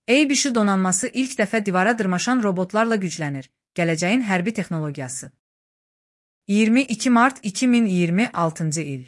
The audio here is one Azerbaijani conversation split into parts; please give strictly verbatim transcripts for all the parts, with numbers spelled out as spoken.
Eybishi donanması ilk dəfə divara dırmaşan robotlarla güclənir. Gələcəyin hərbi texnologiyası. iyirmi iki mart iki min iyirmi altıncı il.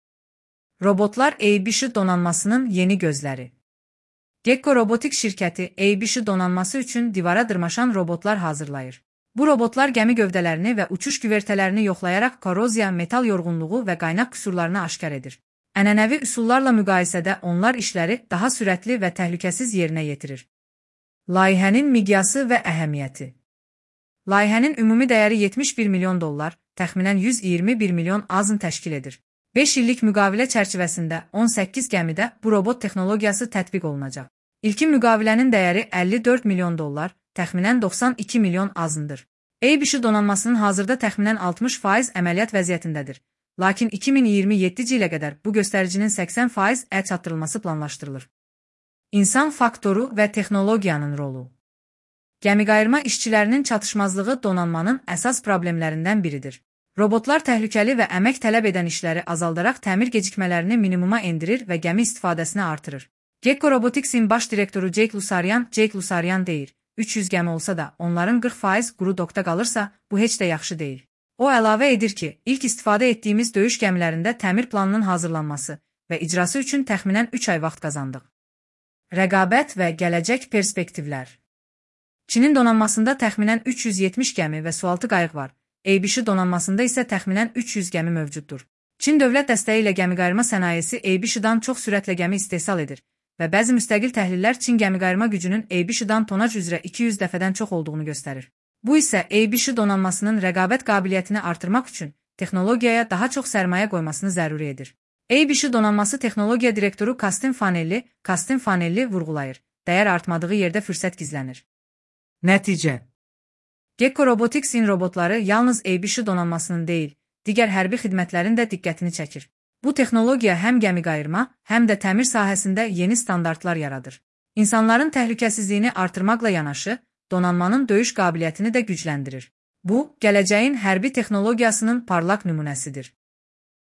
Robotlar Eybishi donanmasının yeni gözləri. Gekko Robotik şirkəti Eybishi donanması üçün divara dırmaşan robotlar hazırlayır. Bu robotlar gəmi gövdələrini və uçuş güvertələrini yoxlayaraq korroziya, metal yorğunluğu və qaynaq qüsurlarını aşkar edir. Ənənəvi üsullarla müqayisədə onlar işləri daha sürətli və təhlükəsiz yerinə yetirir. Layihənin miqyası və əhəmiyyəti. Layihənin ümumi dəyəri yetmiş bir milyon dollar, təxminən yüz iyirmi bir milyon azın təşkil edir. beş illik müqavilə çərçivəsində on səkkiz gəmidə bu robot texnologiyası tətbiq olunacaq. İlkin müqavilənin dəyəri əlli dörd milyon dollar, təxminən doxsan iki milyon azındır. Eybishi donanmasının hazırda təxminən altmış faiz əməliyyat vəziyyətindədir. Lakin iki min iyirmi yeddinci ilə qədər bu göstəricinin səksən faiz əl çatdırılması planlaşdırılır. İnsan faktoru və texnologiyanın rolu. Gəmiqayırma işçilərinin çatışmazlığı donanmanın əsas problemlərindən biridir. Robotlar təhlükəli və əmək tələb edən işləri azaldaraq təmir gecikmələrini minimuma endirir və gəmi istifadəsini artırır. Gekko Robotics'in baş direktoru Jake Lusaryan, Jake Lusaryan deyir, üç yüz gəmi olsa da onların qırx faiz quru dokda qalırsa, bu heç də yaxşı deyil. O əlavə edir ki, ilk istifadə etdiyimiz döyüş gəmilərində təmir planının hazırlanması və icrası üçün təxminən üç ay vaxt qazandıq. Rəqabət və gələcək perspektivlər. Çinin donanmasında təxminən üç yüz yetmiş gəmi və sualtı qayıq var. Eybishi donanmasında isə təxminən üç yüz gəmi mövcuddur. Çin dövlət dəstəyi ilə gəmiqayırma sənayesi Eybishidən çox sürətlə gəmi istehsal edir və bəzi müstəqil təhlillər Çin gəmiqayırma gücünün Eybishidən tonaj üzrə iki yüz dəfədən çox olduğunu göstərir. Bu isə Eybishi donanmasının rəqabət qabiliyyətini artırmaq üçün texnologiyaya daha çox sərmayə qoymasını zəruri edir. Eybishi donanması texnologiya direktoru Kastin Fanelli, Kastin Fanelli vurğulayır. Dəyər artmadığı yerdə fürsət gizlənir. Nəticə. Gekko Robotics'in robotları yalnız Eybishi donanmasının deyil, digər hərbi xidmətlərin də diqqətini çəkir. Bu texnologiya həm gəmiqayırma, həm də təmir sahəsində yeni standartlar yaradır. İnsanların təhlükəsizliyini artırmaqla yanaşı, donanmanın döyüş qabiliyyətini də gücləndirir. Bu, gələcəyin hərbi texnologiyasının parlaq nümunəsidir.